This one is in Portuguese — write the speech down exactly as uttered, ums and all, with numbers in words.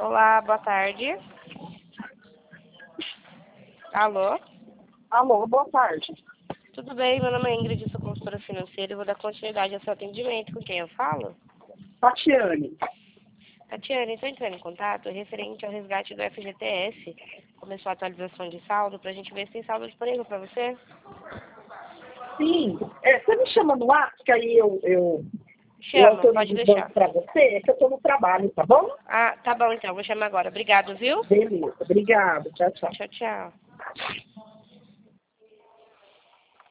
Olá, boa tarde. Alô? Alô, boa tarde. Tudo bem? Meu nome é Ingrid, sou consultora financeira e vou dar continuidade ao seu atendimento. Com quem eu falo? Tatiane. Tatiane, estou entrando em contato referente ao resgate do F G T S. Começou a atualização de saldo para a gente ver se tem saldo disponível para você. Sim, é, você me chama no WhatsApp, que aí eu, eu, eu Chama, pode autorizo o deixar. banco para você, é que eu estou no trabalho, tá bom? Ah, tá bom então, vou chamar agora. Obrigado, viu? Beleza, obrigada, tchau, tchau. Tchau, tchau.